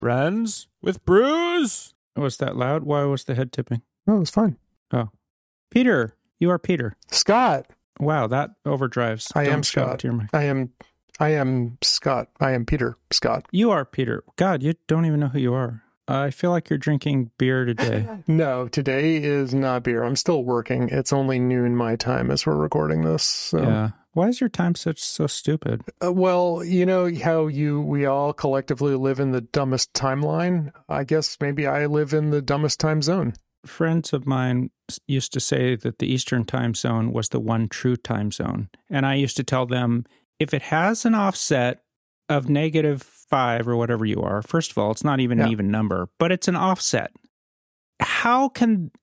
Friends with Bruce. Was that loud? Why was the head tipping? No, it's fine. Oh. Peter. You are Peter. Scott. Wow, that overdrives. I Don't am shout Scott. to your mic. I am Scott. I am Peter Scott. You are Peter. God, you don't even know who you are. I feel like you're drinking beer today. No, today is not beer. I'm still working. It's only noon my time as we're recording this. So. Yeah. Why is your time so stupid? Well, you know how we all collectively live in the dumbest timeline? I guess maybe I live in the dumbest time zone. Friends of mine used to say that the Eastern time zone was the one true time zone. And I used to tell them, if it has an offset of -5 or whatever you are, first of all, it's not even an even number, but it's an offset. How can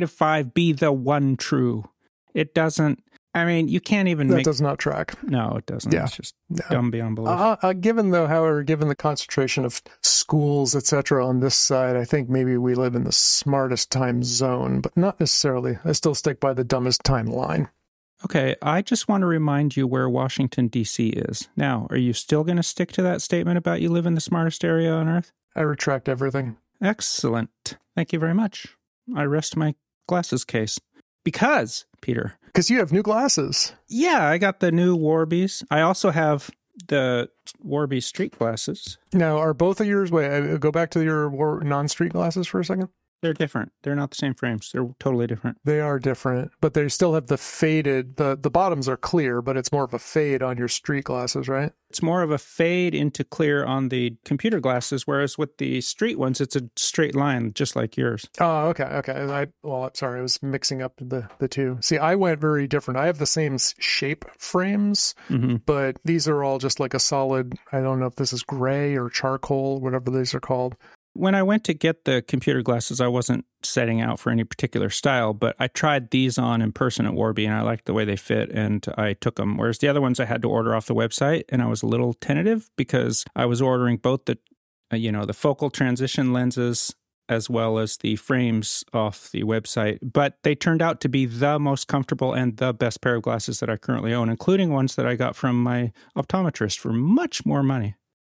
-5 be the one true? It doesn't. I mean, you can't even That does not track. No, it doesn't. Yeah. It's just dumb beyond belief. Given the concentration of schools, etc., on this side, I think maybe we live in the smartest time zone, but not necessarily. I still stick by the dumbest timeline. Okay, I just want to remind you where Washington, D.C. is. Now, are you still going to stick to that statement about you live in the smartest area on Earth? I retract everything. Excellent. Thank you very much. I rest my glasses case. Because, Peter. Because you have new glasses. Yeah, I got the new Warbies. I also have the Warby street glasses. Now, are both of yours... Wait, go back to your non-street glasses for a second. They're different. They're not the same frames. They're totally different. They are different, but they still have the faded... The bottoms are clear, but it's more of a fade on your street glasses, right? It's more of a fade into clear on the computer glasses, whereas with the street ones, it's a straight line, just like yours. Oh, okay. I'm sorry. I was mixing up the two. See, I went very different. I have the same shape frames, but these are all just like a solid... I don't know if this is gray or charcoal, whatever these are called. When I went to get the computer glasses, I wasn't setting out for any particular style, but I tried these on in person at Warby, and I liked the way they fit, and I took them. Whereas the other ones I had to order off the website, and I was a little tentative because I was ordering both the focal transition lenses as well as the frames off the website. But they turned out to be the most comfortable and the best pair of glasses that I currently own, including ones that I got from my optometrist for much more money.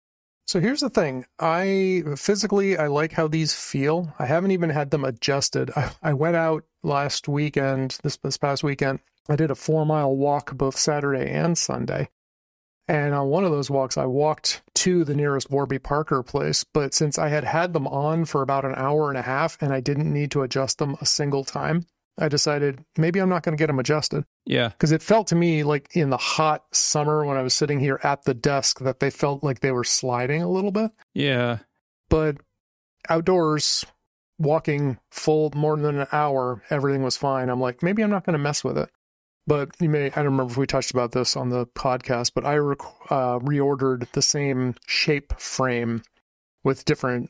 So here's the thing. I like how these feel. I haven't even had them adjusted. I went out last weekend, this past weekend. I did a 4-mile walk both Saturday and Sunday. And on one of those walks, I walked to the nearest Warby Parker place. But since I had them on for about an hour and a half and I didn't need to adjust them a single time, I decided maybe I'm not going to get them adjusted. Yeah. Because it felt to me like in the hot summer when I was sitting here at the desk that they felt like they were sliding a little bit. Yeah. But outdoors, walking full more than an hour, everything was fine. I'm like, maybe I'm not going to mess with it. But I don't remember if we touched about this on the podcast, but I reordered the same shape frame with different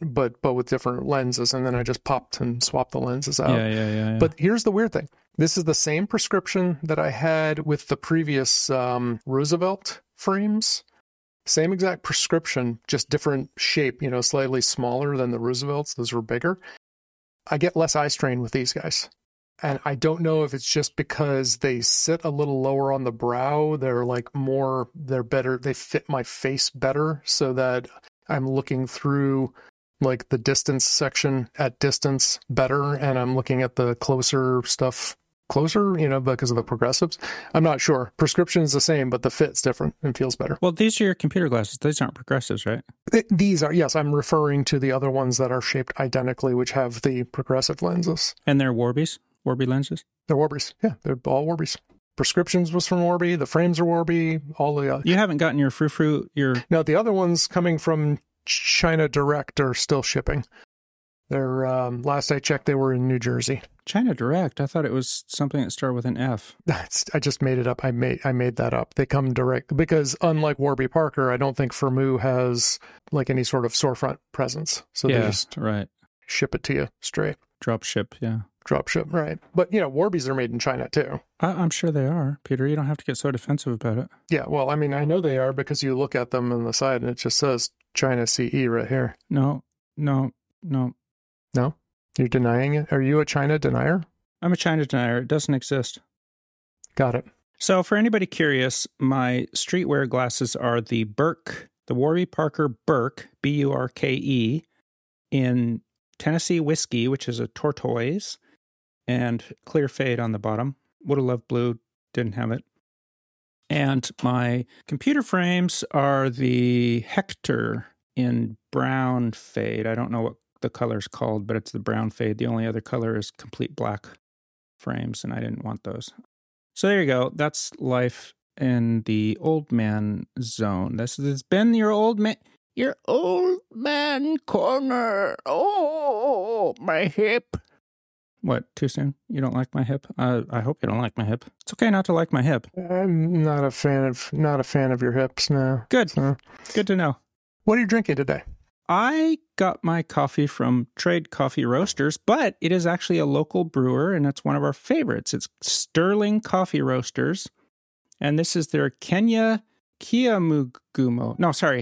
lenses, and then I just popped and swapped the lenses out. Yeah. But here's the weird thing. This is the same prescription that I had with the previous Roosevelt frames. Same exact prescription, just different shape, slightly smaller than the Roosevelts. Those were bigger. I get less eye strain with these guys. And I don't know if it's just because they sit a little lower on the brow. They're better. They fit my face better so that I'm looking through like the distance section at distance better, and I'm looking at the closer stuff closer, because of the progressives. I'm not sure. Prescription is the same, but the fit's different and feels better. Well, these are your computer glasses. These aren't progressives, right? These are, yes, I'm referring to the other ones that are shaped identically, which have the progressive lenses. And they're Warbies? Warby lenses? They're Warbies. Yeah, they're all Warbies. Prescriptions was from Warby. The frames are Warby. All the You haven't gotten your frou-frou, No, the other ones coming from China Direct are still shipping. They're last I checked, they were in New Jersey. China Direct? I thought it was something that started with an F. I just made it up. I made that up. They come direct because unlike Warby Parker, I don't think Firmoo has like any sort of storefront presence. So they just ship it to you straight. Drop ship, yeah. Drop ship, right. But, Warbies are made in China, too. I'm sure they are, Peter. You don't have to get so defensive about it. Yeah, well, I mean, I know they are because you look at them on the side and it just says China CE right here. No? No? You're denying it? Are you a China denier? I'm a China denier. It doesn't exist. Got it. So for anybody curious, my streetwear glasses are the Burke, the Warby Parker Burke, Burke, in Tennessee whiskey, which is a tortoise, and clear fade on the bottom. Would have loved blue, didn't have it. And my computer frames are the Hector in brown fade. I don't know what the color's called, but it's the brown fade. The only other color is complete black frames, and I didn't want those. So there you go. That's life in the old man zone. This has been your old man corner. Oh, my hip. What, too soon? You don't like my hip? I hope you don't like my hip. It's okay not to like my hip. I'm not a fan of your hips, no. Good. So. Good to know. What are you drinking today? I got my coffee from Trade Coffee Roasters, but it is actually a local brewer, and it's one of our favorites. It's Sterling Coffee Roasters, and this is their Kiamugumo.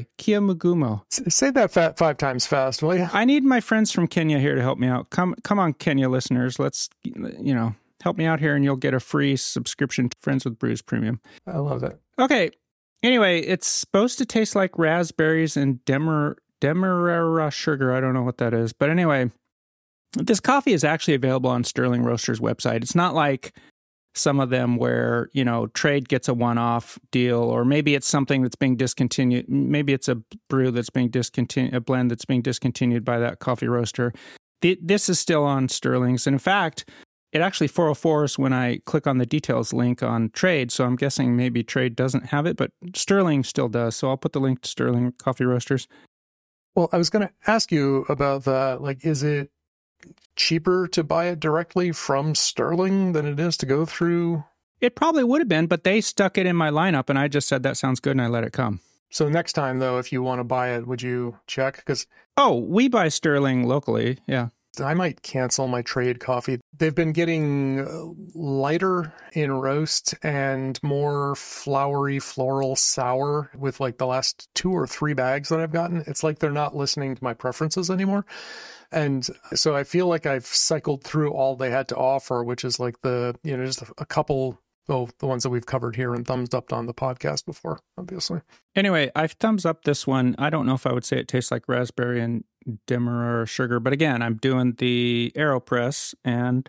Say that 5 times fast, will you? I need my friends from Kenya here to help me out. Come on, Kenya listeners. Let's, help me out here, and you'll get a free subscription to Friends with Brews Premium. I love it. Okay. Anyway, it's supposed to taste like raspberries and Demerara sugar. I don't know what that is. But anyway, this coffee is actually available on Sterling Roasters' website. It's not like some of them where, Trade gets a one-off deal, or maybe it's something that's being discontinued. Maybe it's a brew that's being discontinued, a blend that's being discontinued by that coffee roaster. This is still on Sterling's. And in fact, it actually 404s when I click on the details link on Trade. So I'm guessing maybe Trade doesn't have it, but Sterling still does. So I'll put the link to Sterling Coffee Roasters. Well, I was going to ask you about that. Like, is it cheaper to buy it directly from Sterling than it is to go through? It probably would have been, but they stuck it in my lineup, and I just said that sounds good, and I let it come. So next time, though, if you want to buy it, would you check? We buy Sterling locally, yeah. I might cancel my Trade coffee. They've been getting lighter in roast and more flowery, floral, sour with like the last 2 or 3 bags that I've gotten. It's like they're not listening to my preferences anymore. And so I feel like I've cycled through all they had to offer, which is like just a couple, the ones that we've covered here and thumbs up on the podcast before, obviously. Anyway, I've thumbs up this one. I don't know if I would say it tastes like raspberry and Demerara sugar, but again, I'm doing the AeroPress, and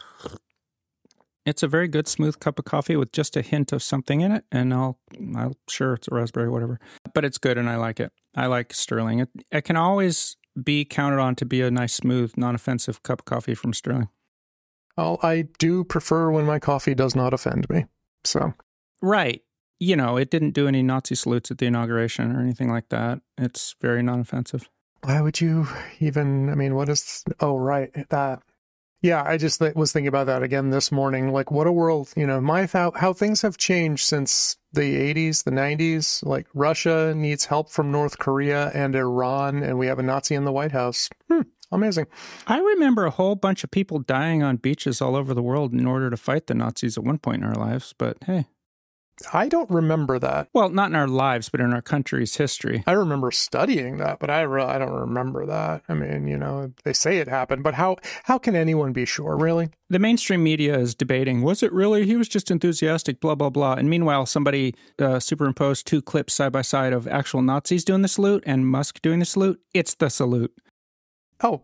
it's a very good smooth cup of coffee with just a hint of something in it, and I'm sure it's a raspberry, whatever. But it's good, and I like it. I like Sterling. It can always be counted on to be a nice, smooth, non-offensive cup of coffee from Sterling. Well, I do prefer when my coffee does not offend me. So, right. It didn't do any Nazi salutes at the inauguration or anything like that. It's very non-offensive. Why would you even, what is, right, that. Yeah, I just was thinking about that again this morning. Like, what a world, how things have changed since the 80s, the 90s. Like, Russia needs help from North Korea and Iran, and we have a Nazi in the White House. Amazing. I remember a whole bunch of people dying on beaches all over the world in order to fight the Nazis at one point in our lives, but hey. I don't remember that. Well, not in our lives, but in our country's history. I remember studying that, but I don't remember that. I mean, they say it happened, but how can anyone be sure, really? The mainstream media is debating, was it really? He was just enthusiastic, blah, blah, blah. And meanwhile, somebody superimposed 2 clips side by side of actual Nazis doing the salute and Musk doing the salute. It's the salute. Oh,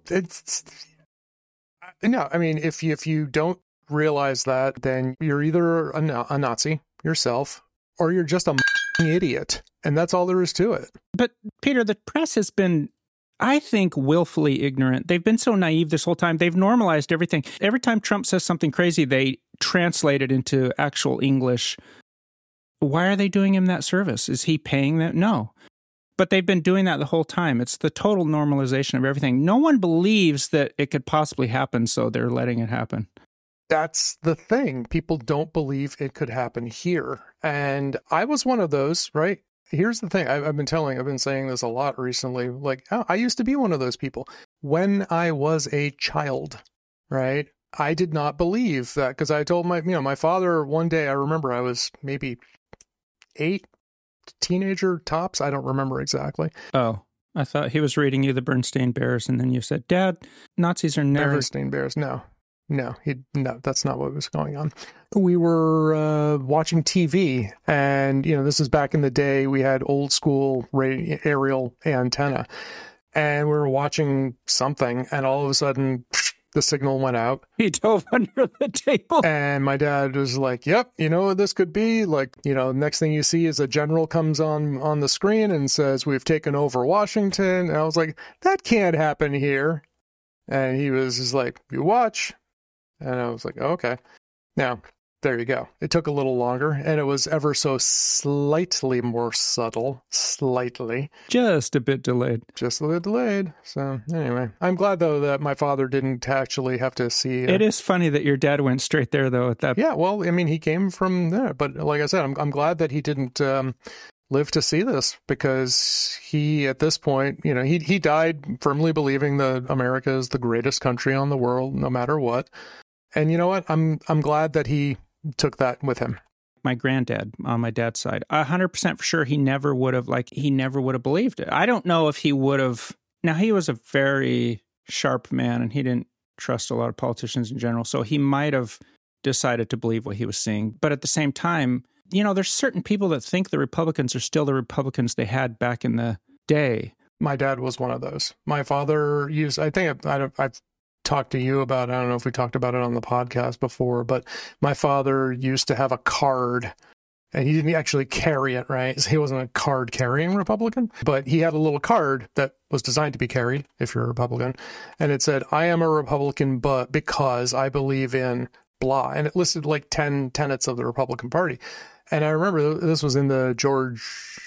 no, I mean, if you don't realize that, then you're either a Nazi yourself, or you're just a idiot. And that's all there is to it. But Peter, the press has been, I think, willfully ignorant. They've been so naive this whole time. They've normalized everything. Every time Trump says something crazy, they translate it into actual English. Why are they doing him that service? Is he paying them? No. But they've been doing that the whole time. It's the total normalization of everything. No one believes that it could possibly happen, so they're letting it happen. That's the thing. People don't believe it could happen here. And I was one of those, right? Here's the thing. I've been saying this a lot recently. Like, I used to be one of those people. When I was a child, right? I did not believe that, because I told my father one day, I remember I was maybe 8, teenager tops. I don't remember exactly. Oh, I thought he was reading you the Bernstein Bears, and then you said, Dad, Nazis are never... Bernstein Bears, no. No, that's not what was going on. We were watching TV, and this is back in the day. We had old school aerial antenna, and we were watching something, and all of a sudden, the signal went out. He dove under the table. And my dad was like, yep, you know what this could be? Like, you know, next thing you see is a general comes on the screen and says, we've taken over Washington. And I was like, that can't happen here. And he was just like, you watch. And I was like, oh, okay. Now, there you go. It took a little longer, and it was ever so slightly more subtle. Slightly. Just a bit delayed. Just a little delayed. So, anyway. I'm glad, though, that my father didn't actually have to see... It is funny that your dad went straight there, though, at that... Yeah, well, I mean, he came from there. But like I said, I'm glad that he didn't live to see this, because he, at this point, you know, he died firmly believing that America is the greatest country on the world, no matter what. And you know what? I'm glad that he took that with him. My granddad on my dad's side, 100% for sure, he never would have believed it. I don't know if he would have. Now, he was a very sharp man, and he didn't trust a lot of politicians in general, so he might have decided to believe what he was seeing. But at the same time, you know, there's certain people that think the Republicans are still the Republicans they had back in the day. My dad was one of those. My father used, I've talked to you about, I don't know if we talked about it on the podcast before, but my father used to have a card, and he didn't actually carry it, right? So he wasn't a card carrying Republican, but he had a little card that was designed to be carried if you're a Republican. And it said, I am a Republican, but because I believe in blah. And it listed like 10 tenets of the Republican Party. And I remember this was in the George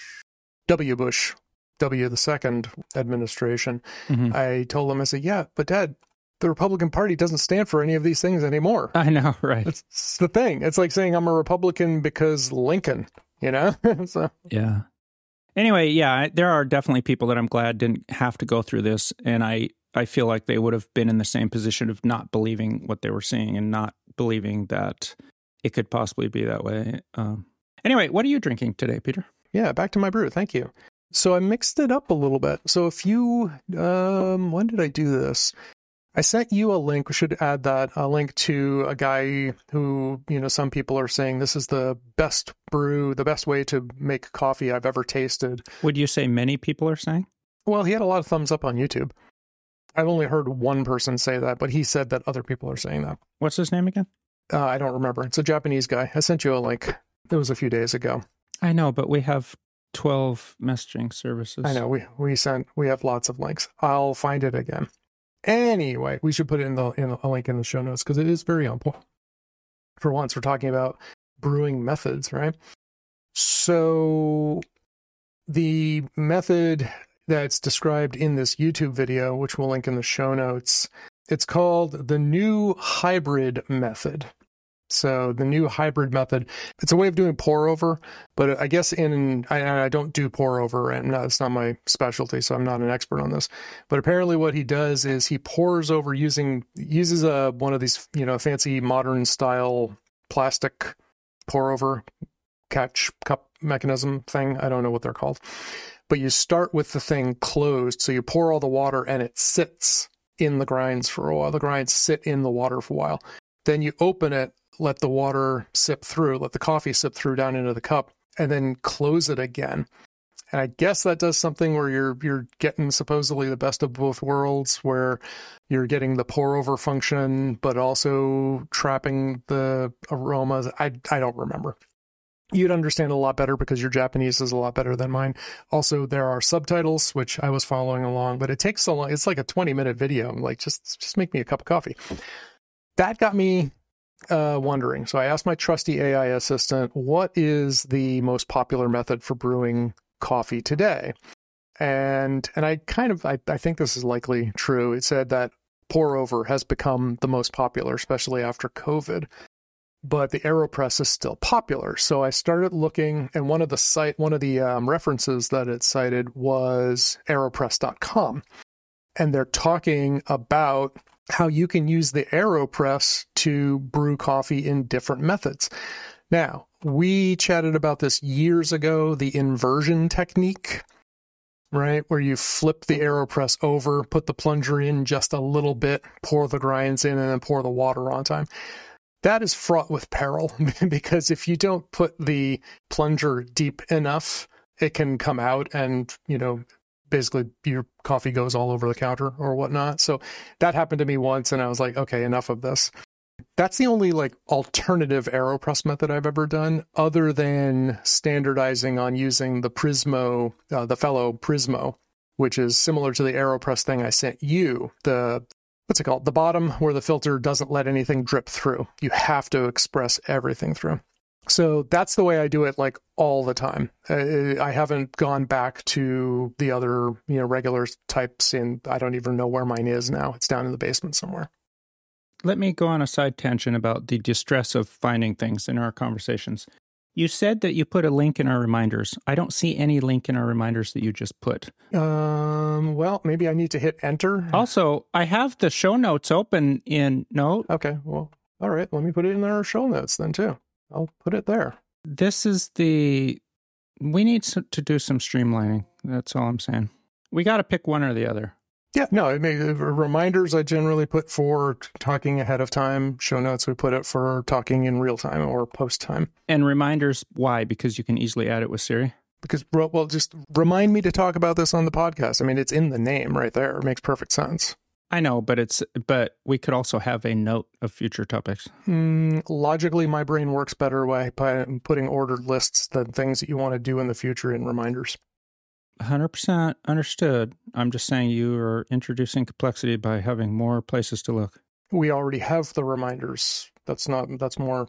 W. Bush, W. the second administration. Mm-hmm. I told him, I said, yeah, but Dad, the Republican Party doesn't stand for any of these things anymore. I know, right? It's the thing. It's like saying I'm a Republican because Lincoln, you know? So. Yeah. Anyway, yeah, there are definitely people that I'm glad didn't have to go through this. And I feel like they would have been in the same position of not believing what they were seeing and not believing that it could possibly be that way. Anyway, what are you drinking today, Peter? Yeah, back to my brew. Thank you. So I mixed it up a little bit. So if you, when did I do this? I sent you a link. We should add that, a link to a guy who, you know, some people are saying this is the best brew, the best way to make coffee I've ever tasted. Would you say many people are saying? Well, he had a lot of thumbs up on YouTube. I've only heard one person say that, but he said that other people are saying that. What's his name again? I don't remember. It's a Japanese guy. I sent you a link. It was a few days ago. I know, but we have 12 messaging services. I know. We have lots of links. I'll find it again. Anyway, we should put it in a link in the show notes, because it is very helpful. For once, we're talking about brewing methods, right? So the method that's described in this YouTube video, which we'll link in the show notes, it's called the new hybrid method. So the new hybrid method, it's a way of doing pour over, but I guess I don't do pour over, and it's not my specialty, so I'm not an expert on this. But apparently what he does is he pours over uses one of these, you know, fancy modern style plastic pour over catch cup mechanism thing. I don't know what they're called. But you start with the thing closed, so you pour all the water and it sits in the grinds for a while. The grinds sit in the water for a while. Then you open it, let the water sip through, let the coffee sip through down into the cup, and then close it again. And I guess that does something where you're getting supposedly the best of both worlds, where you're getting the pour over function, but also trapping the aromas. I don't remember. You'd understand a lot better because your Japanese is a lot better than mine. Also, there are subtitles, which I was following along, but it takes so long. It's like a 20-minute video. I'm like, just make me a cup of coffee. That got me wondering. So I asked my trusty AI assistant, what is the most popular method for brewing coffee today? And I think this is likely true. It said that pour over has become the most popular, especially after COVID. But the AeroPress is still popular. So I started looking, and one of the references that it cited was aeropress.com. And they're talking about how you can use the AeroPress to brew coffee in different methods. Now, we chatted about this years ago, the inversion technique, right? Where you flip the AeroPress over, put the plunger in just a little bit, pour the grinds in, and then pour the water on time. That is fraught with peril, because if you don't put the plunger deep enough, it can come out and, you know, basically your coffee goes all over the counter or whatnot. So that happened to me once, and I was like, okay, enough of this. That's the only like alternative AeroPress method I've ever done, other than standardizing on using the Prismo, the Fellow Prismo, which is similar to the AeroPress thing I sent you. What's it called? The bottom where the filter doesn't let anything drip through. You have to express everything through. So that's the way I do it, like all the time. I haven't gone back to the other, regular types in. I don't even know where mine is now. It's down in the basement somewhere. Let me go on a side tangent about the distress of finding things in our conversations. You said that you put a link in our reminders. I don't see any link in our reminders that you just put. Well, maybe I need to hit enter. Also, I have the show notes open in Note. Okay, well, all right. Let me put it in our show notes then, too. I'll put it there. This is we need to do some streamlining. That's all I'm saying. We got to pick one or the other. Yeah, no, reminders I generally put for talking ahead of time. Show notes, we put it for talking in real time or post time. And reminders, why? Because you can easily add it with Siri? Because, well, just remind me to talk about this on the podcast. I mean, it's in the name right there. It makes perfect sense. I know, but we could also have a note of future topics. Logically, my brain works better by putting ordered lists than things that you want to do in the future in reminders. 100% understood. I'm just saying you are introducing complexity by having more places to look. We already have the reminders. That's not more.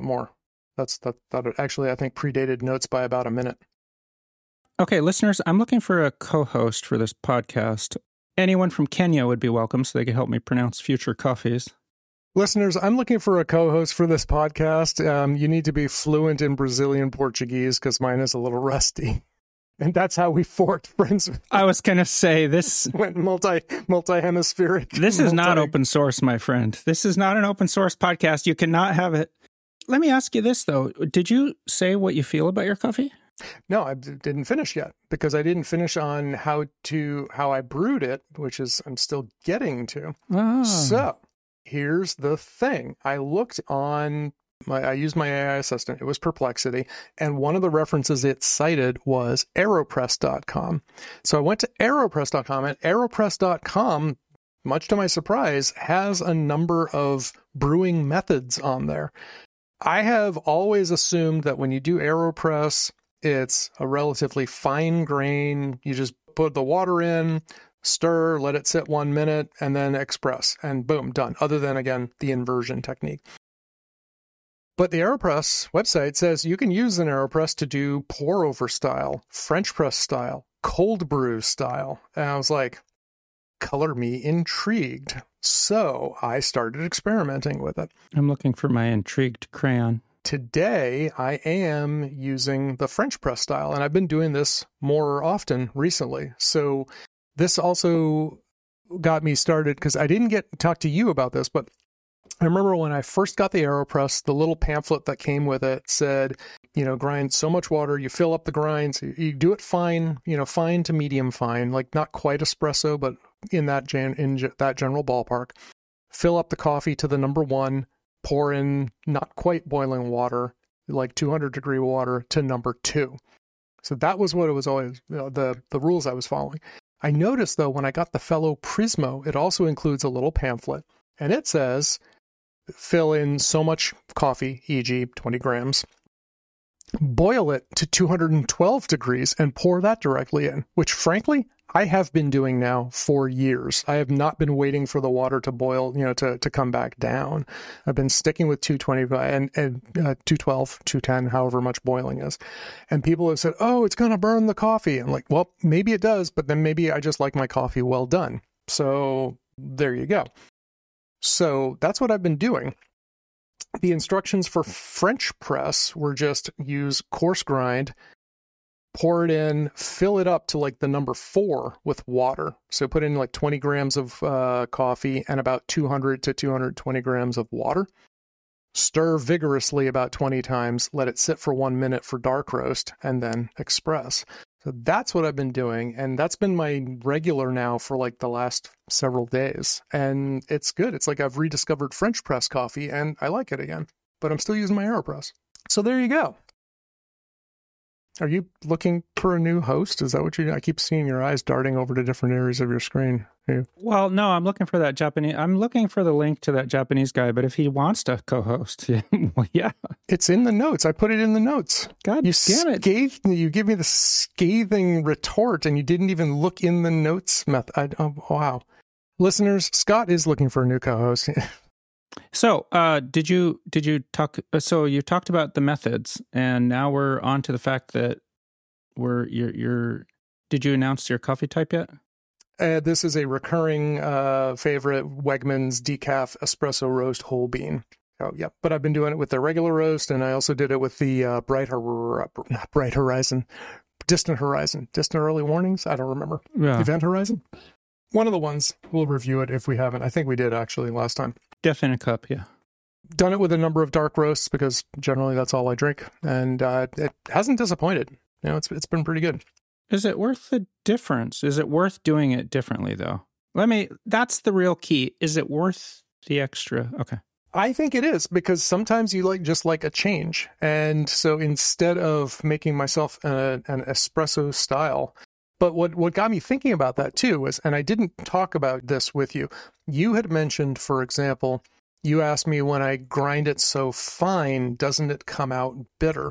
That actually, I think, predated notes by about a minute. Okay, listeners, I'm looking for a co-host for this podcast. Anyone from Kenya would be welcome so they could help me pronounce future coffees. Listeners, I'm looking for a co-host for this podcast. You need to be fluent in Brazilian Portuguese because mine is a little rusty. And that's how we forked Friends. I was going to say this went multi-hemispheric. This is not open source, my friend. This is not an open source podcast. You cannot have it. Let me ask you this, though. Did you say what you feel about your coffee? No, I didn't finish yet because I didn't finish on how I brewed it, which is I'm still getting to. Oh. So here's the thing. I looked on I used my AI assistant. It was Perplexity. And one of the references it cited was AeroPress.com. So I went to AeroPress.com, and AeroPress.com, much to my surprise, has a number of brewing methods on there. I have always assumed that when you do AeroPress, it's a relatively fine grain. You just put the water in, stir, let it sit 1 minute, and then express. And boom, done. Other than, again, the inversion technique. But the AeroPress website says you can use an AeroPress to do pour-over style, French press style, cold brew style. And I was like, color me intrigued. So I started experimenting with it. I'm looking for my intrigued crayon. Today, I am using the French press style, and I've been doing this more often recently. So this also got me started because I didn't get to talk to you about this, but I remember when I first got the AeroPress, the little pamphlet that came with it said, grind so much water, you fill up the grinds, you do it fine, fine to medium fine, like not quite espresso, but in that general ballpark. Fill up the coffee to the number 1, pour in not quite boiling water, like 200-degree water to number 2. So that was what it was always, the rules I was following. I noticed, though, when I got the Fellow Prismo, it also includes a little pamphlet, and it says, fill in so much coffee, e.g. 20 grams, boil it to 212 degrees and pour that directly in, which frankly, I have been doing now for years. I have not been waiting for the water to boil, to come back down. I've been sticking with 225 and 212, 210, however much boiling is. And people have said, oh, it's going to burn the coffee. I'm like, well, maybe it does, but then maybe I just like my coffee well done. So there you go. So that's what I've been doing. The instructions for French press were just use coarse grind, pour it in, fill it up to like the number 4 with water. So put in like 20 grams of coffee and about 200 to 220 grams of water. Stir vigorously about 20 times, let it sit for 1 minute for dark roast, and then express. So that's what I've been doing, and that's been my regular now for like the last several days. And it's good. It's like I've rediscovered French press coffee, and I like it again. But I'm still using my AeroPress. So there you go. Are you looking for a new host? Is that what I keep seeing your eyes darting over to different areas of your screen. Well, no, I'm looking for that Japanese. I'm looking for the link to that Japanese guy, but if he wants to co-host, well, yeah. It's in the notes. I put it in the notes. God you damn it. You give me the scathing retort and you didn't even look in the notes. Oh, wow. Listeners, Scott is looking for a new co-host. So, did you talk? So you talked about the methods, and now we're on to the fact that Did you announce your coffee type yet? This is a recurring favorite, Wegmans decaf espresso roast whole bean. Oh, yeah. But I've been doing it with the regular roast, and I also did it with the Distant Early Warnings. I don't remember. Yeah. Event Horizon. One of the ones. We'll review it if we haven't. I think we did actually last time. Definite cup, yeah. Done it with a number of dark roasts because generally that's all I drink, and it hasn't disappointed. You know, it's been pretty good. Is it worth the difference? Is it worth doing it differently, though? That's the real key. Is it worth the extra? Okay. I think it is, because sometimes you like a change. And so instead of making myself an espresso style, but what got me thinking about that too was, and I didn't talk about this with you, you had mentioned, for example, you asked me, when I grind it so fine, doesn't it come out bitter?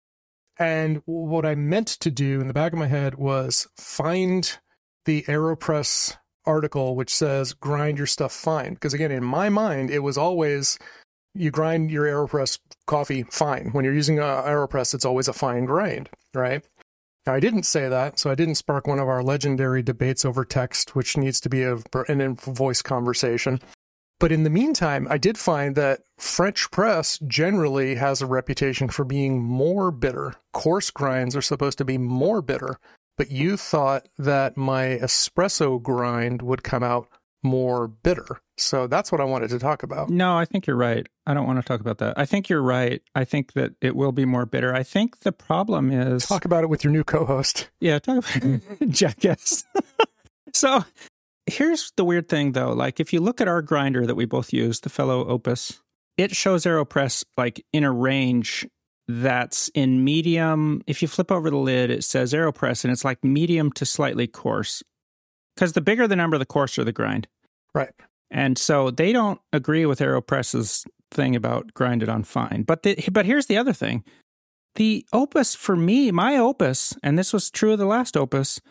And what I meant to do in the back of my head was find the AeroPress article which says grind your stuff fine. Because again, in my mind, it was always you grind your AeroPress coffee fine. When you're using AeroPress, it's always a fine grind, right? Now, I didn't say that, so I didn't spark one of our legendary debates over text, which needs to be an voice conversation. But in the meantime, I did find that French press generally has a reputation for being more bitter. Coarse grinds are supposed to be more bitter, but you thought that my espresso grind would come out more bitter. So that's what I wanted to talk about. No, I think you're right. I don't want to talk about that. I think you're right. I think that it will be more bitter. I think the problem is... Talk about it with your new co-host. Yeah, talk about it. Jackass. So here's the weird thing, though. Like, if you look at our grinder that we both use, the fellow Opus, it shows AeroPress like in a range that's in medium. If you flip over the lid, it says AeroPress, and it's like medium to slightly coarse. Because the bigger the number, the coarser the grind. Right. And so they don't agree with AeroPress's thing about grind it on fine. But here's the other thing. The Opus, for me, my Opus, and this was true of the last Opus,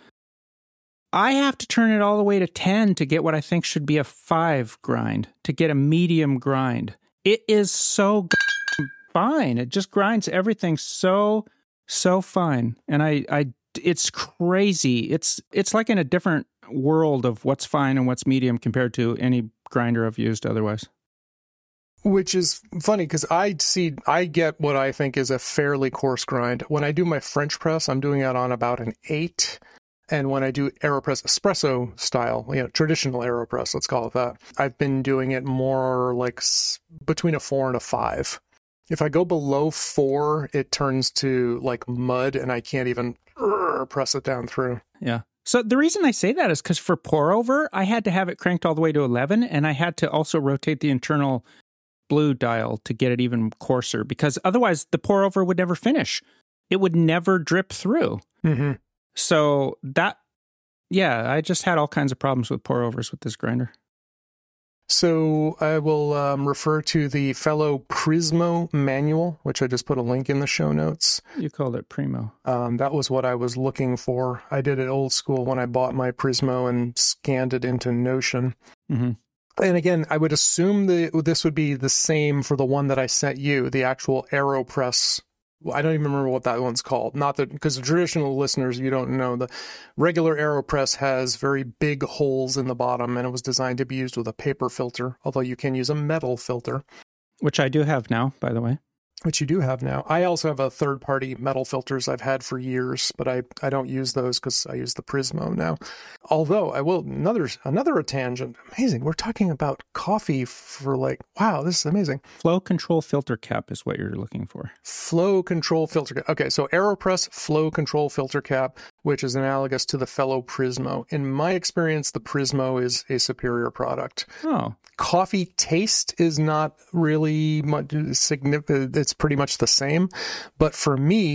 I have to turn it all the way to 10 to get what I think should be a 5 grind, to get a medium grind. It is so fine. It just grinds everything so fine. And it's crazy. It's like in a different world of what's fine and what's medium compared to any grinder I've used otherwise. Which is funny because I get what I think is a fairly coarse grind. When I do my French press, I'm doing it on about an 8. And when I do AeroPress espresso style, traditional AeroPress, let's call it that, I've been doing it more like between a 4 and a 5. If I go below 4, it turns to like mud and I can't even press it down through. Yeah. So the reason I say that is because for pour over, I had to have it cranked all the way to 11, and I had to also rotate the internal blue dial to get it even coarser, because otherwise the pour over would never finish. It would never drip through. Mm-hmm. So I just had all kinds of problems with pour overs with this grinder. So I will refer to the fellow Prismo manual, which I just put a link in the show notes. You called it Primo. That was what I was looking for. I did it old school when I bought my Prismo and scanned it into Notion. Mm-hmm. And again, I would assume this would be the same for the one that I sent you, the actual AeroPress. I don't even remember what that one's called. Not that, because the traditional listeners, you don't know. The regular AeroPress has very big holes in the bottom, and it was designed to be used with a paper filter, although you can use a metal filter. Which I do have now, by the way. Which you do have now. I also have a third-party metal filters I've had for years, but I don't use those because I use the Prismo now. Although I will, another tangent. Amazing. We're talking about coffee for wow, this is amazing. Flow control filter cap is what you're looking for. Flow control filter cap. Okay, so AeroPress flow control filter cap, which is analogous to the fellow Prismo. In my experience, the Prismo is a superior product. Oh. Coffee taste is not really much significant. It's pretty much the same. But for me,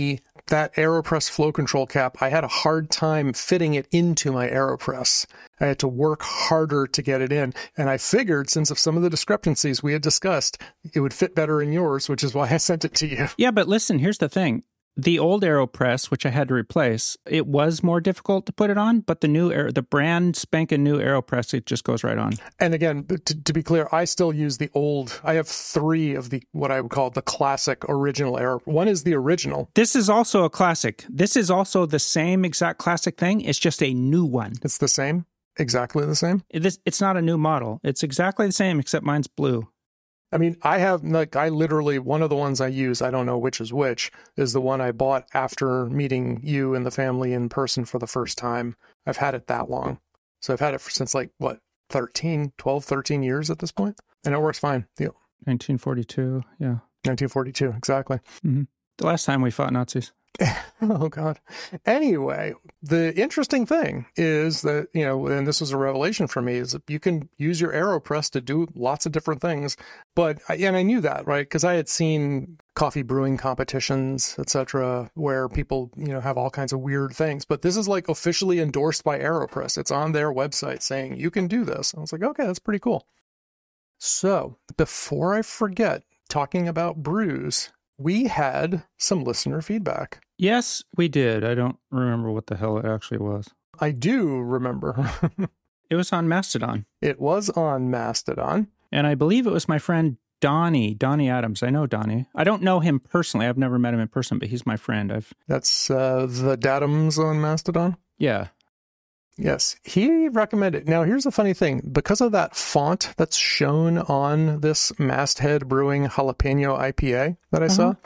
that AeroPress flow control cap, I had a hard time fitting it into my AeroPress. I had to work harder to get it in. And I figured, since of some of the discrepancies we had discussed, it would fit better in yours, which is why I sent it to you. Yeah, but listen, here's the thing. The old AeroPress, which I had to replace, it was more difficult to put it on, but the brand spanking new AeroPress, it just goes right on. And again, to be clear, I still use the old. I have 3 of the what I would call the classic original Aero. One is the original. This is also a classic. This is also the same exact classic thing. It's just a new one. It's the same? Exactly the same? It's not a new model. It's exactly the same, except mine's blue. I mean, I literally, one of the ones I use, I don't know which is the one I bought after meeting you and the family in person for the first time. I've had it that long. So I've had it since 12, 13 years at this point. And it works fine. 1942, yeah. 1942, exactly. Mm-hmm. The last time we fought Nazis. Oh, God. Anyway, the interesting thing is that, and this was a revelation for me, is that you can use your AeroPress to do lots of different things. And I knew that, right? Because I had seen coffee brewing competitions, etc., where people, have all kinds of weird things. But this is officially endorsed by AeroPress. It's on their website saying you can do this. I was like, okay, that's pretty cool. So before I forget, talking about brews, we had some listener feedback. Yes, we did. I don't remember what the hell it actually was. I do remember. It was on Mastodon. It was on Mastodon. And I believe it was my friend Donnie Adams. I know Donnie. I don't know him personally. I've never met him in person, but he's my friend. That's the Datums on Mastodon? Yeah. Yes, he recommended. Now, here's the funny thing. Because of that font that's shown on this Masthead Brewing Jalapeno IPA that I saw,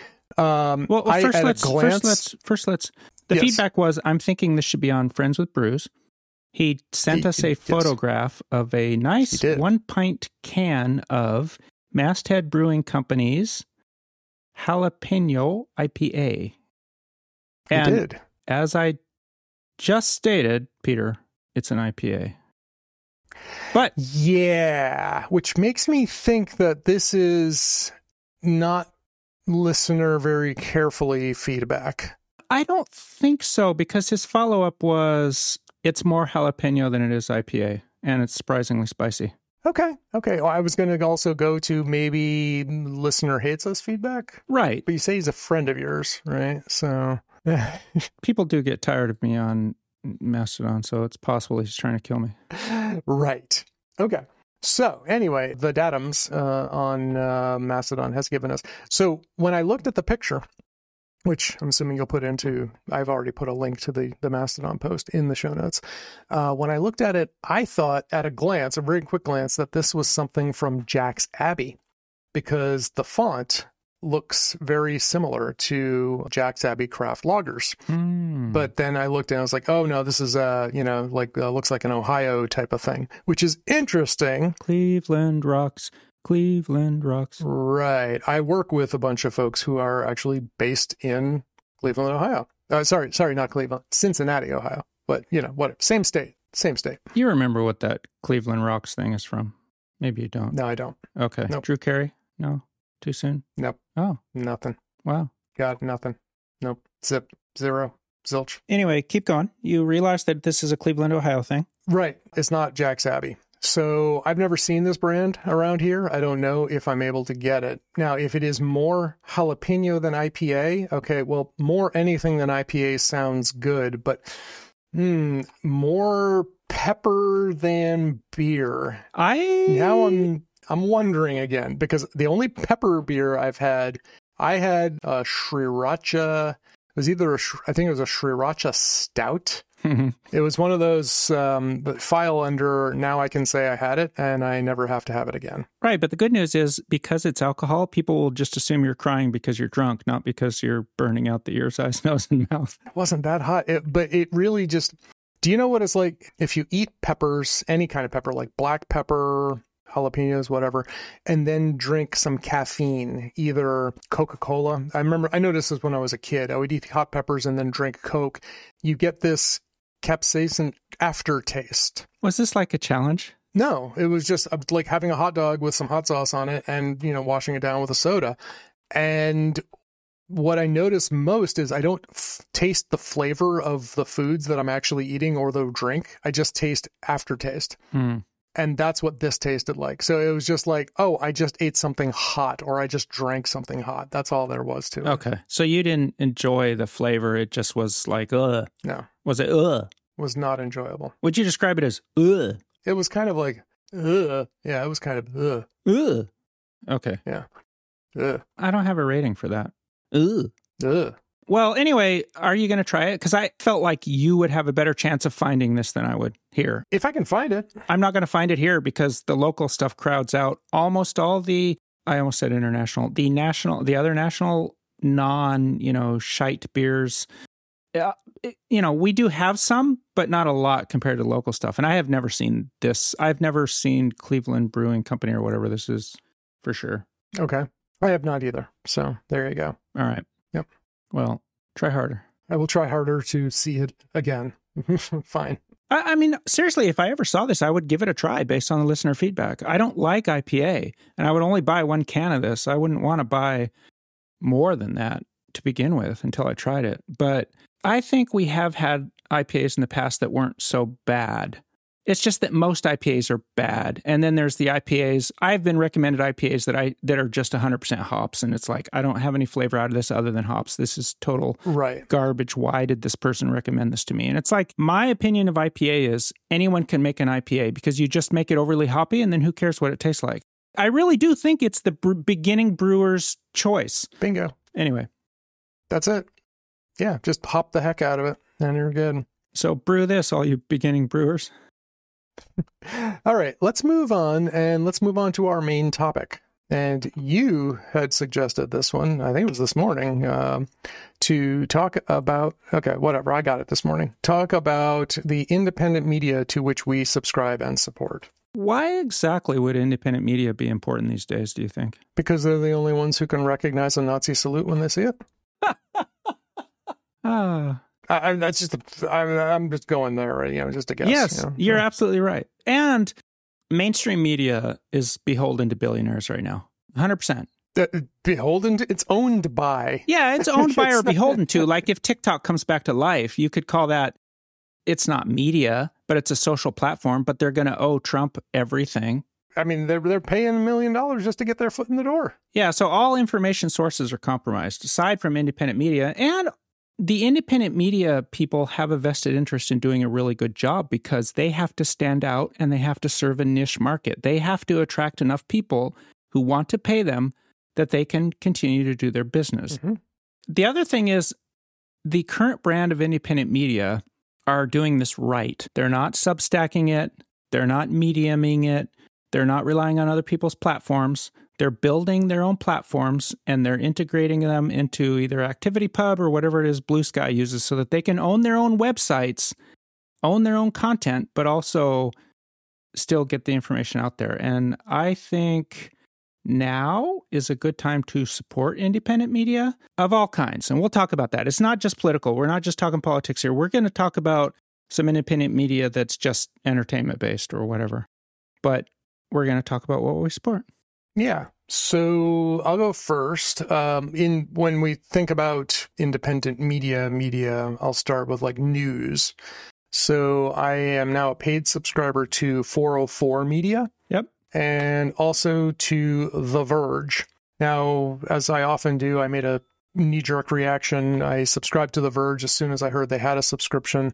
First, let's. The feedback was, I'm thinking this should be on Friends with Brews. He sent us a photograph of a nice 1-pint can of Masthead Brewing Company's Jalapeno IPA. And he did. As I just stated, Peter, it's an IPA. But yeah, which makes me think that this is not listener very carefully feedback. I don't think so, because his follow-up was, it's more jalapeno than it is IPA, and it's surprisingly spicy. Okay. Well, I was going to also go to maybe listener hates us feedback. Right. But you say he's a friend of yours, right? So people do get tired of me on Mastodon, so it's possible he's trying to kill me. Right. Okay. So anyway, the Datums on Mastodon has given us. So when I looked at the picture, which I'm assuming you'll put into, I've already put a link to the Mastodon post in the show notes. When I looked at it, I thought at a very quick glance, that this was something from Jack's Abbey, because the font looks very similar to Jack's Abbey craft lagers. But then I looked and I was like, oh no, this is looks like an Ohio type of thing, which is interesting. Cleveland rocks. Right. I work with a bunch of folks who are actually based in Cleveland, Ohio. Sorry, not Cleveland, Cincinnati, Ohio. But whatever. Same state. You remember what that Cleveland rocks thing is from? Maybe you don't. No, I don't. Okay. Nope. Drew Carey? No. Too soon? Nope. Oh. Nothing. Wow. Got nothing. Nope. Zip. Zero. Zilch. Anyway, keep going. You realize that this is a Cleveland, Ohio thing? Right. It's not Jack's Abbey. So I've never seen this brand around here. I don't know if I'm able to get it. Now, if it is more jalapeno than IPA, okay, well, more anything than IPA sounds good, but more pepper than beer. Now I'm wondering again, because the only pepper beer I had a Sriracha. It was I think it was a Sriracha Stout. It was one of those that file under, now I can say I had it and I never have to have it again. Right, but the good news is, because it's alcohol, people will just assume you're crying because you're drunk, not because you're burning out the ears, eyes, nose, and mouth. It wasn't that hot, but it really just... Do you know what it's like if you eat peppers, any kind of pepper, like black pepper, jalapenos, whatever, and then drink some caffeine, either Coca-Cola. I noticed this when I was a kid. I would eat hot peppers and then drink Coke. You get this capsaicin aftertaste. Was this like a challenge? No, it was just like having a hot dog with some hot sauce on it and, washing it down with a soda. And what I notice most is I don't taste the flavor of the foods that I'm actually eating or the drink. I just taste aftertaste. And that's what this tasted like. So it was just like, oh, I just ate something hot or I just drank something hot. That's all there was to it. Okay. So you didn't enjoy the flavor. It just was like, ugh. No. Was it ugh? Was not enjoyable. Would you describe it as ugh? It was kind of like, ugh. Yeah, it was kind of, ugh. Ugh. Okay. Yeah. Ugh. I don't have a rating for that. Ugh. Ugh. Well, anyway, are you going to try it? Because I felt like you would have a better chance of finding this than I would here. If I can find it. I'm not going to find it here because the local stuff crowds out almost all the, I almost said international, the other national shite beers. We do have some, but not a lot compared to local stuff. And I have never seen this. I've never seen Cleveland Brewing Company or whatever this is for sure. Okay. I have not either. So there you go. All right. Yep. Well, try harder. I will try harder to see it again. Fine. I mean, seriously, if I ever saw this, I would give it a try based on the listener feedback. I don't like IPA, and I would only buy 1 can of this. I wouldn't want to buy more than that to begin with until I tried it. But I think we have had IPAs in the past that weren't so bad. It's just that most IPAs are bad. And then there's the IPAs. I've been recommended IPAs that are just 100% hops. And it's like, I don't have any flavor out of this other than hops. This is total garbage. Why did this person recommend this to me? And it's like, my opinion of IPA is anyone can make an IPA because you just make it overly hoppy and then who cares what it tastes like? I really do think it's the beginning brewer's choice. Bingo. Anyway. That's it. Yeah, just hop the heck out of it and you're good. So brew this, all you beginning brewers. All right, let's move on to our main topic. And you had suggested this one, I think it was this morning, to talk about, I got it this morning. Talk about the independent media to which we subscribe and support. Why exactly would independent media be important these days, do you think? Because they're the only ones who can recognize a Nazi salute when they see it. I'm just going there, just a guess. Yes, you're absolutely right. And mainstream media is beholden to billionaires right now, 100%. Beholden to? It's owned by. Yeah, it's owned by or beholden to. Like if TikTok comes back to life, you could call that, it's not media, but it's a social platform, but they're going to owe Trump everything. I mean, they're paying $1 million just to get their foot in the door. Yeah, so all information sources are compromised, aside from independent media. And the independent media people have a vested interest in doing a really good job because they have to stand out and they have to serve a niche market. They have to attract enough people who want to pay them that they can continue to do their business. Mm-hmm. The other thing is the current brand of independent media are doing this right. They're not substacking it. They're not mediuming it. They're not relying on other people's platforms. They're building their own platforms and they're integrating them into either ActivityPub or whatever it is Blue Sky uses so that they can own their own websites, own their own content, but also still get the information out there. And I think now is a good time to support independent media of all kinds. And we'll talk about that. It's not just political. We're not just talking politics here. We're going to talk about some independent media that's just entertainment based or whatever. But we're going to talk about what we support. Yeah. So I'll go first. When we think about independent media, I'll start with like news. So I am now a paid subscriber to 404 Media. Yep. And also to The Verge. Now, as I often do, I made a knee-jerk reaction. I subscribed to The Verge as soon as I heard they had a subscription,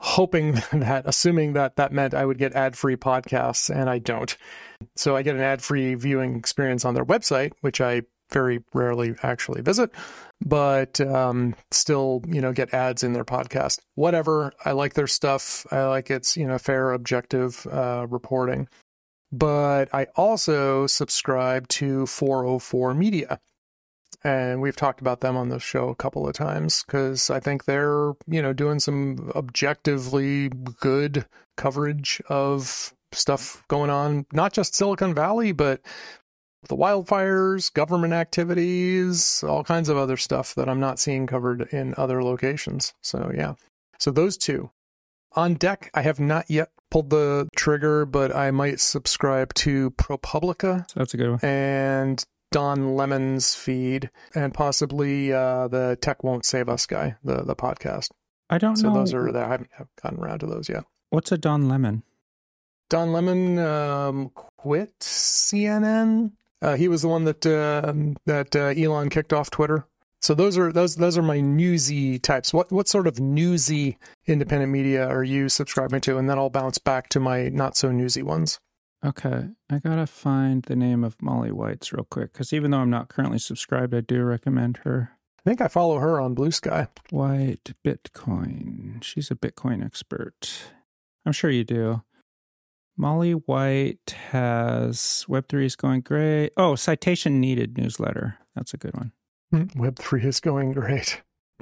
assuming that meant I would get ad-free podcasts, and I don't. So I get an ad-free viewing experience on their website, which I very rarely actually visit, but still, get ads in their podcast. Whatever. I like their stuff. I like its, fair, objective reporting. But I also subscribe to 404 Media. And we've talked about them on the show a couple of times because I think they're, doing some objectively good coverage of stuff going on, not just Silicon Valley, but the wildfires, government activities, all kinds of other stuff that I'm not seeing covered in other locations. So, yeah. So those two. On deck, I have not yet pulled the trigger, but I might subscribe to ProPublica. That's a good one. And Don Lemon's feed, and possibly the Tech Won't Save Us guy, the podcast. I don't know. So those are there. I haven't gotten around to those yet. What's a Don Lemon? Don Lemon quit CNN. He was the one that Elon kicked off Twitter. So those are my newsy types. What sort of newsy independent media are you subscribing to? And then I'll bounce back to my not so newsy ones. Okay, I gotta find the name of Molly White's real quick, because even though I'm not currently subscribed, I do recommend her. I think I follow her on Blue Sky. White Bitcoin. She's a Bitcoin expert. I'm sure you do. Molly White has Web3 is going great. Oh, Citation Needed newsletter. That's a good one. Web3 is going great.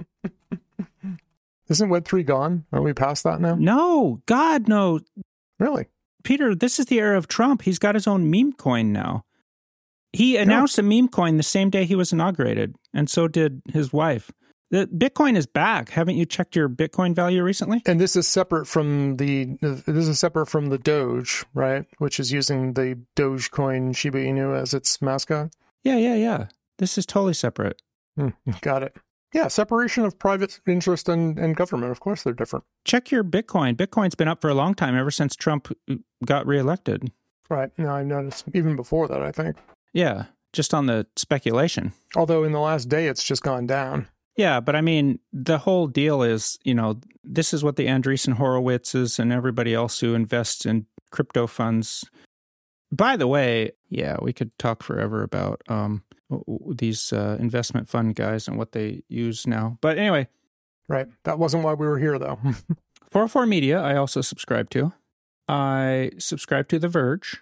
Isn't Web3 gone? Are we past that now? No, God, no. Really? Peter, this is the era of Trump. He's got his own meme coin now. He announced a meme coin the same day he was inaugurated, and so did his wife. The Bitcoin is back. Haven't you checked your Bitcoin value recently? And this is separate from the Doge, right? Which is using the Dogecoin Shiba Inu as its mascot. Yeah. This is totally separate. Got it. Yeah, separation of private interest and government. Of course, they're different. Check your Bitcoin. Bitcoin's been up for a long time, ever since Trump got reelected. Right. No, I noticed even before that, I think. Yeah, just on the speculation. Although in the last day, it's just gone down. Yeah, but I mean, the whole deal is, this is what the Andreessen Horowitzes and everybody else who invests in crypto funds. By the way, yeah, we could talk forever about these investment fund guys and what they use now. But anyway. Right. That wasn't why we were here, though. 404 Media, I also subscribe to. I subscribe to The Verge.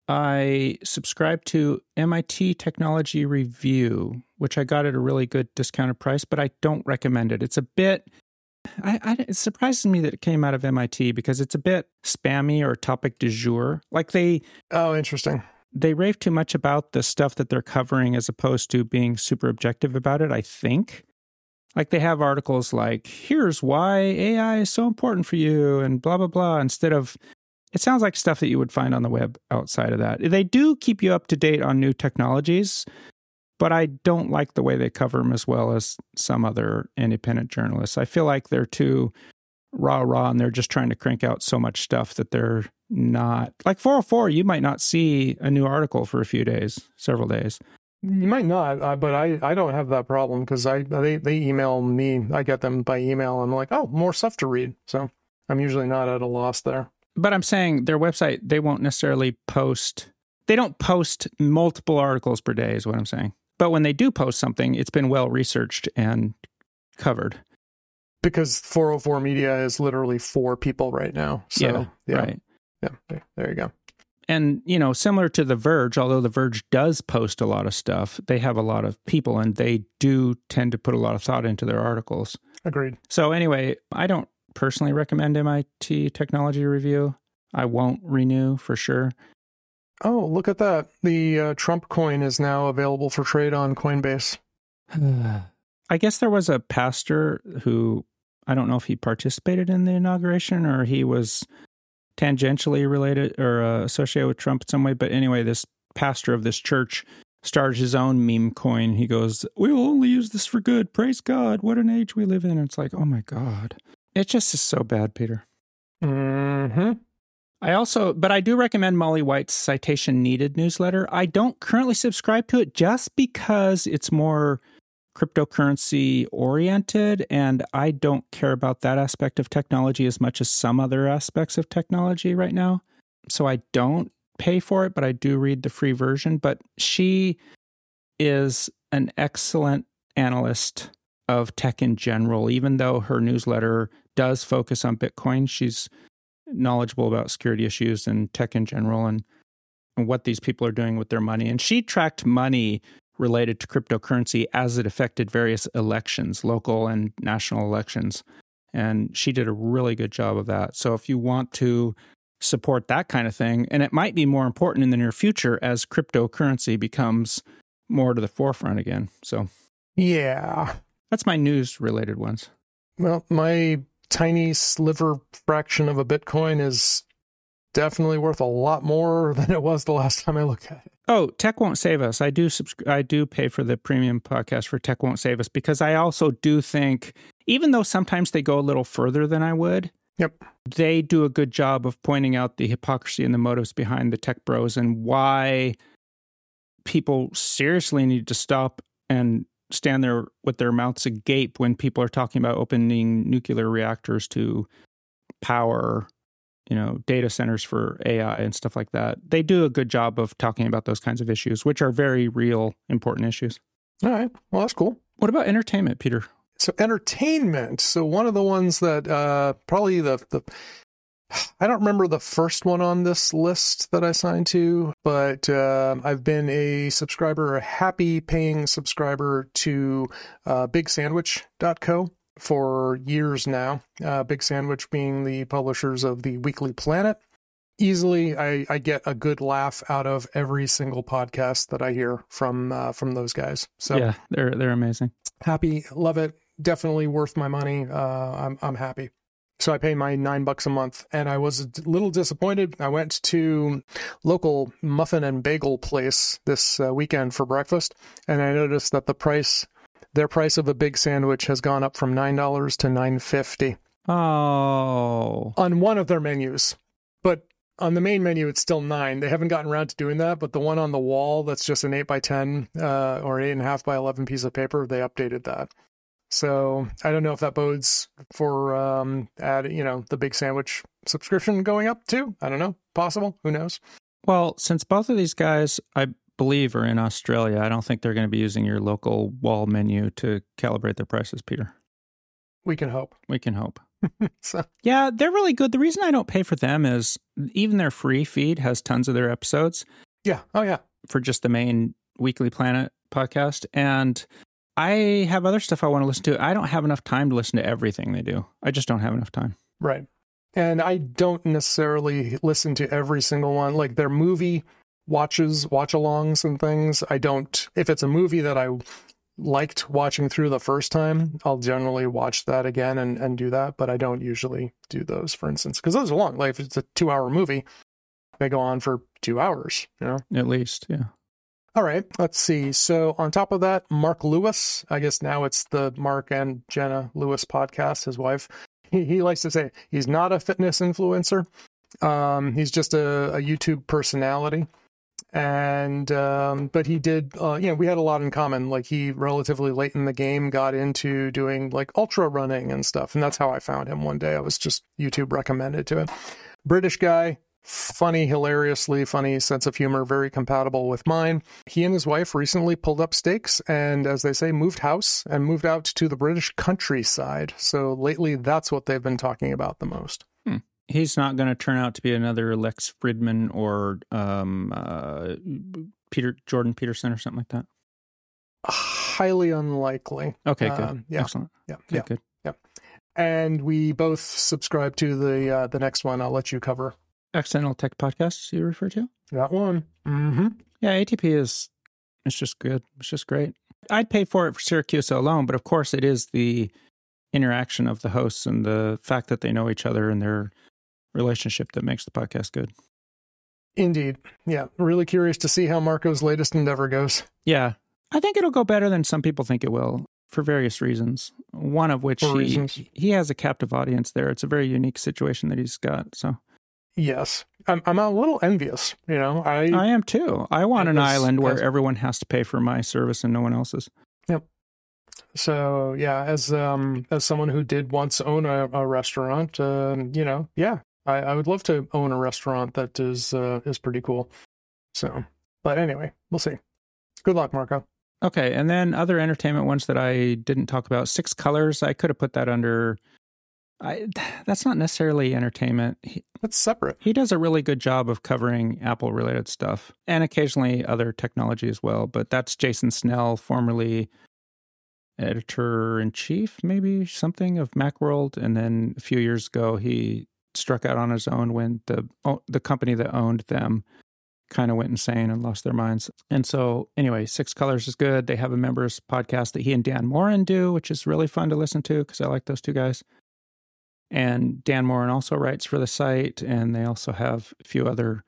I subscribe to MIT Technology Review, which I got at a really good discounted price, but I don't recommend it. It's a bit... it surprises me that it came out of MIT because it's a bit spammy or topic du jour. Like Oh, interesting. They rave too much about the stuff that they're covering as opposed to being super objective about it, I think. Like they have articles like, here's why AI is so important for you and blah, blah, blah, instead of... It sounds like stuff that you would find on the web outside of that. They do keep you up to date on new technologies, but I don't like the way they cover them as well as some other independent journalists. I feel like they're too rah-rah and they're just trying to crank out so much stuff that they're not... Like 404, you might not see a new article for a few days, several days. You might not, but I don't have that problem because they email me. I get them by email. I'm like, oh, more stuff to read. So I'm usually not at a loss there. But I'm saying their website, they won't necessarily post... They don't post multiple articles per day is what I'm saying. But when they do post something, it's been well-researched and covered. Because 404 Media is literally 4 people right now. So, yeah. Right. Yeah, there you go. And, similar to The Verge, although The Verge does post a lot of stuff, they have a lot of people and they do tend to put a lot of thought into their articles. Agreed. So anyway, I don't personally recommend MIT Technology Review. I won't renew for sure. Oh, look at that. The Trump coin is now available for trade on Coinbase. I guess there was a pastor who, I don't know if he participated in the inauguration or he was tangentially related or associated with Trump in some way. But anyway, this pastor of this church started his own meme coin. He goes, we will only use this for good. Praise God. What an age we live in. And it's like, oh my God. It just is so bad, Peter. Mm-hmm. But I do recommend Molly White's Citation Needed newsletter. I don't currently subscribe to it just because it's more cryptocurrency oriented, and I don't care about that aspect of technology as much as some other aspects of technology right now. So I don't pay for it, but I do read the free version. But she is an excellent analyst of tech in general, even though her newsletter does focus on Bitcoin. She's knowledgeable about security issues and tech in general and what these people are doing with their money. And she tracked money related to cryptocurrency as it affected various elections, local and national elections. And she did a really good job of that. So if you want to support that kind of thing, and it might be more important in the near future as cryptocurrency becomes more to the forefront again. So yeah, that's my news related ones. Well, my tiny sliver fraction of a Bitcoin is definitely worth a lot more than it was the last time I looked at it. Oh, Tech Won't Save Us. I do pay for the premium podcast for Tech Won't Save Us because I also do think, even though sometimes they go a little further than I would, they do a good job of pointing out the hypocrisy and the motives behind the tech bros and why people seriously need to stop and stand there with their mouths agape when people are talking about opening nuclear reactors to power, data centers for AI and stuff like that. They do a good job of talking about those kinds of issues, which are very real, important issues. All right. Well, that's cool. What about entertainment, Peter? So entertainment. So one of the ones that probably I don't remember the first one on this list that I signed to, but I've been a happy paying subscriber to BigSandwich.co for years now. Big Sandwich being the publishers of the Weekly Planet. Easily, I get a good laugh out of every single podcast that I hear from those guys. So yeah, they're amazing. Happy, love it. Definitely worth my money. I'm happy. So I pay my $9 a month, and I was a little disappointed. I went to local muffin and bagel place this weekend for breakfast, and I noticed that their price of a big sandwich has gone up from $9 to $9.50. Oh. On one of their menus. But on the main menu, it's still $9. They haven't gotten around to doing that, but the one on the wall that's just an 8x10 or 8.5 by 11 piece of paper, they updated that. So I don't know if that bodes for the big sandwich subscription going up too. I don't know. Possible. Who knows? Well, since both of these guys, I believe, are in Australia, I don't think they're going to be using your local wall menu to calibrate their prices, Peter. We can hope. So. Yeah, they're really good. The reason I don't pay for them is even their free feed has tons of their episodes. Yeah. Oh, yeah. For just the main Weekly Planet podcast. And I have other stuff I want to listen to. I don't have enough time to listen to everything they do. I just don't have enough time. Right. And I don't necessarily listen to every single one. Like their movie watch-alongs and things. I don't, if it's a movie that I liked watching through the first time, I'll generally watch that again and do that. But I don't usually do those, for instance, because those are long. Like if it's a 2-hour movie, they go on for 2 hours, At least, yeah. All right, let's see. So on top of that, Mark Lewis, I guess now it's the Mark and Jenna Lewis podcast, his wife. He likes to say he's not a fitness influencer. He's just a YouTube personality. And, but he did, we had a lot in common. Like he relatively late in the game got into doing like ultra running and stuff. And that's how I found him one day. I was just YouTube recommended to him. British guy. Funny, hilariously funny sense of humor, very compatible with mine. He and his wife recently pulled up stakes and, as they say, moved house and moved out to the British countryside. So lately, that's what they've been talking about the most. He's not going to turn out to be another Lex Fridman or Jordan Peterson or something like that? Highly unlikely. Okay, good. Yeah. Excellent. Yeah. Good. Yeah. And we both subscribe to the next one. I'll let you cover. Accidental Tech Podcasts you refer to? That one. Mm-hmm. Yeah, ATP it's just good. It's just great. I'd pay for it for Syracuse alone, but of course it is the interaction of the hosts and the fact that they know each other and their relationship that makes the podcast good. Indeed. Yeah. Really curious to see how Marco's latest endeavor goes. Yeah. I think it'll go better than some people think it will for various reasons. One of which he has a captive audience there. It's a very unique situation that he's got. So yes, I'm a little envious. I am too. I want an island where everyone has to pay for my service and no one else's. Yep. So yeah, as someone who did once own a restaurant, I would love to own a restaurant that is pretty cool. So, but anyway, we'll see. Good luck, Marco. Okay, and then other entertainment ones that I didn't talk about. 6 Colors, I could have put that under. That's not necessarily entertainment. That's separate. He does a really good job of covering Apple-related stuff and occasionally other technology as well. But that's Jason Snell, formerly editor-in-chief, maybe something of Macworld. And then a few years ago, he struck out on his own when the company that owned them kind of went insane and lost their minds. And so anyway, 6 Colors is good. They have a members podcast that he and Dan Moren do, which is really fun to listen to because I like those two guys. And Dan Moren also writes for the site, and they also have a few other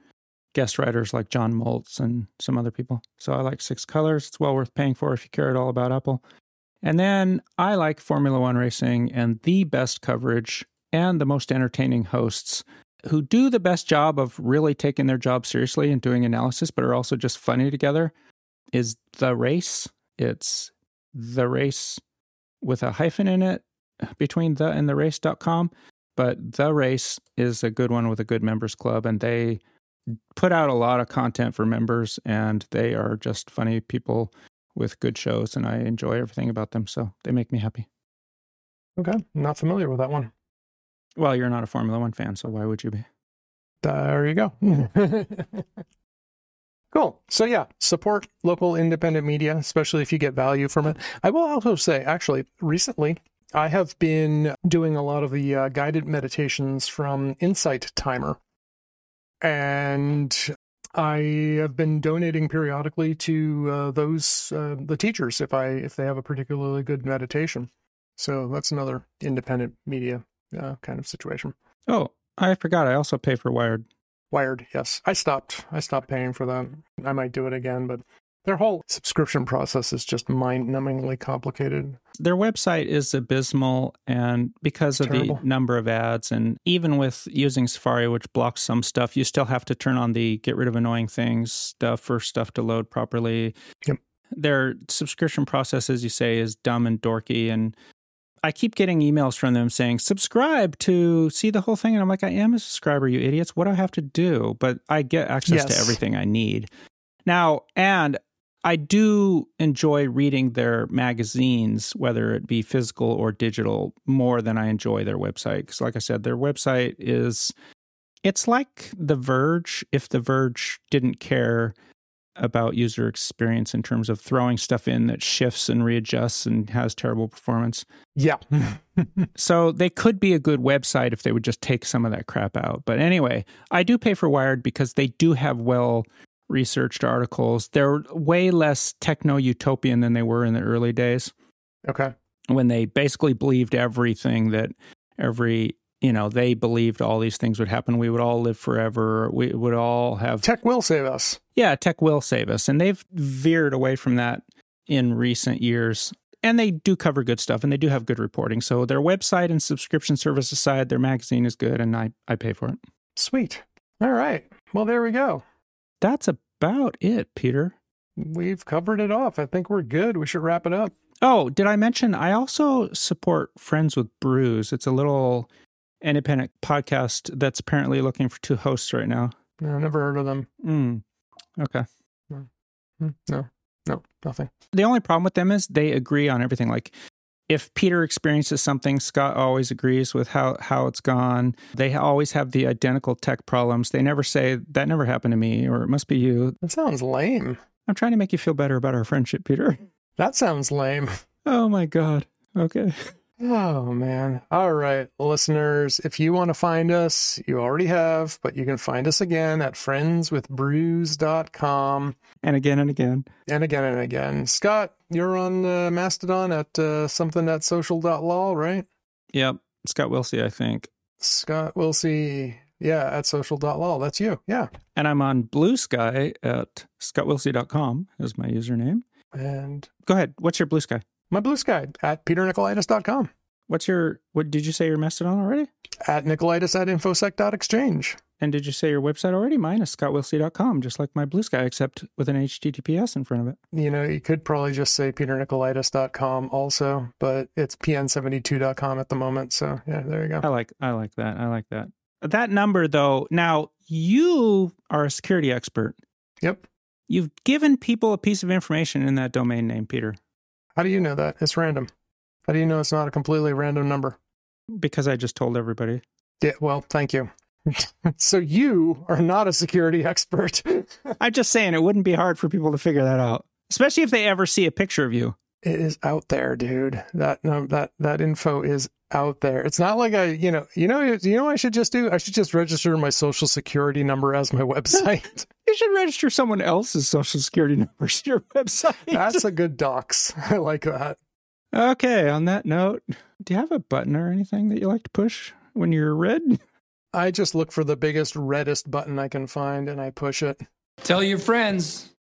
guest writers like John Moltz and some other people. So I like Six Colors. It's well worth paying for if you care at all about Apple. And then I like Formula One racing and the best coverage and the most entertaining hosts who do the best job of really taking their job seriously and doing analysis, but are also just funny together, is The Race. It's The Race with a hyphen in it between the and therace.com. But The Race is a good one with a good members club, and they put out a lot of content for members, and they are just funny people with good shows, and I enjoy everything about them, so they make me happy. Okay, not familiar with that one. Well, you're not a Formula One fan, so why would you be? There you go. Cool. So yeah, support local independent media, especially if you get value from it. I will also say, actually, recently, I have been doing a lot of the guided meditations from Insight Timer. And I have been donating periodically to the teachers if they have a particularly good meditation. So that's another independent media kind of situation. Oh, I forgot. I also pay for Wired. Wired, yes. I stopped paying for that. I might do it again, but their whole subscription process is just mind-numbingly complicated. Their website is abysmal, and because of the number of ads, and even with using Safari, which blocks some stuff, you still have to turn on the get rid of annoying things stuff for stuff to load properly. Yep. Their subscription process, as you say, is dumb and dorky, and I keep getting emails from them saying, subscribe to see the whole thing. And I'm like, I am a subscriber, you idiots. What do I have to do? But I get access to everything I need. Now, and I do enjoy reading their magazines, whether it be physical or digital, more than I enjoy their website. Because like I said, their website it's like The Verge, if The Verge didn't care about user experience in terms of throwing stuff in that shifts and readjusts and has terrible performance. Yeah. So they could be a good website if they would just take some of that crap out. But anyway, I do pay for Wired because they do have well-researched articles. They're way less techno-utopian than they were in the early days. Okay. When they basically believed everything that they believed all these things would happen. We would all live forever. We would all have... Tech will save us. Yeah, tech will save us. And they've veered away from that in recent years. And they do cover good stuff, and they do have good reporting. So their website and subscription service aside, their magazine is good, and I pay for it. Sweet. All right. Well, there we go. That's about it, Peter. We've covered it off. I think we're good. We should wrap it up. Oh, did I mention I also support Friends with Brews? It's a little independent podcast that's apparently looking for 2 hosts right now. No, never heard of them. Okay. No, nothing. The only problem with them is they agree on everything. Like if Peter experiences something, Scott always agrees with how it's gone. They always have the identical tech problems. They never say, that never happened to me, or it must be you. That sounds lame. I'm trying to make you feel better about our friendship, Peter. That sounds lame. Oh my God. Okay. Oh, man. All right, listeners, if you want to find us, you already have, but you can find us again at friendswithbrews.com. And again and again. And again and again. Scott, you're on Mastodon at something.social.lol, right? Yep. Scott Wilsey, I think. Scott Wilsey, yeah, at social.lol. That's you, yeah. And I'm on Blue Sky at scottwilsey.com is my username. And go ahead. What's your Blue Sky? My Blue Sky at peternicolaitis.com. What did you say your Mastodon already? At Nicolaitis at infosec.exchange. And did you say your website already? Mine is scottwilsey.com, just like my Blue Sky, except with an HTTPS in front of it. You could probably just say peternicolaitis.com also, but it's pn72.com at the moment. So yeah, there you go. I like that. That number though, now you are a security expert. Yep. You've given people a piece of information in that domain name, Peter. How do you know that? It's random. How do you know it's not a completely random number? Because I just told everybody. Yeah, well, thank you. So you are not a security expert. I'm just saying it wouldn't be hard for people to figure that out, especially if they ever see a picture of you. It is out there, dude. That info is out there. It's not like what I should just do? I should just register my social security number as my website. You should register someone else's social security number to your website. That's a good dox. I like that. Okay, on that note, do you have a button or anything that you like to push when you're red? I just look for the biggest, reddest button I can find and I push it. Tell your friends.